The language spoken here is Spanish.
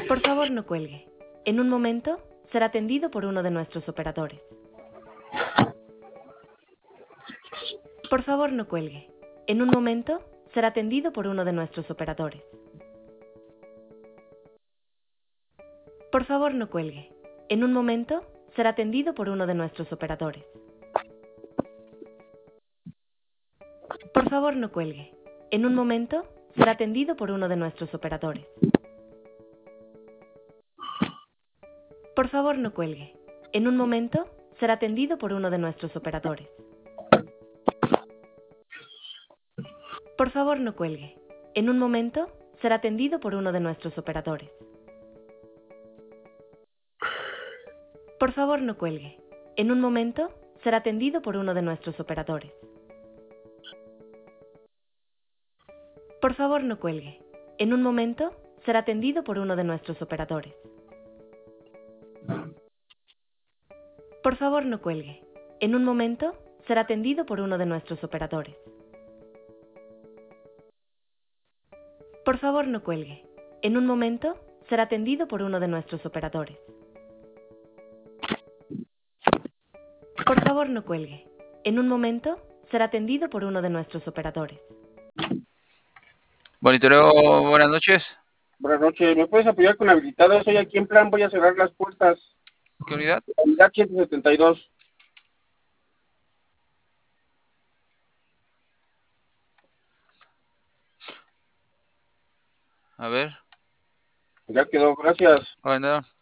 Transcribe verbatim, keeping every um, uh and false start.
Por favor, no cuelgue. En un momento, será atendido por uno de nuestros operadores. Por favor, no cuelgue. En un momento, será atendido por uno de nuestros operadores. Por favor, no cuelgue. En un momento, será atendido por uno de nuestros operadores. Por favor, no cuelgue. En un momento, será atendido por uno de nuestros operadores. Por favor, no cuelgue. En un momento, será atendido por uno de nuestros operadores. Por favor, no cuelgue. En un momento, será atendido por uno de nuestros operadores. Por favor, no cuelgue. En un momento, será atendido por uno de nuestros operadores. Por favor, no cuelgue. En un momento, será atendido por uno de nuestros operadores. Por favor, no cuelgue. En un momento, será atendido por uno de nuestros operadores. Por favor, no cuelgue. En un momento, será atendido por uno de nuestros operadores. Por favor, no cuelgue. En un momento, será atendido por uno de nuestros operadores. Monitoreo, buenas noches. Buenas noches, ¿me puedes apoyar con habilitados? Estoy aquí en plan, voy a cerrar las puertas. ¿Qué unidad? Unidad ciento setenta y dos. A ver. Ya quedó, gracias. Bueno.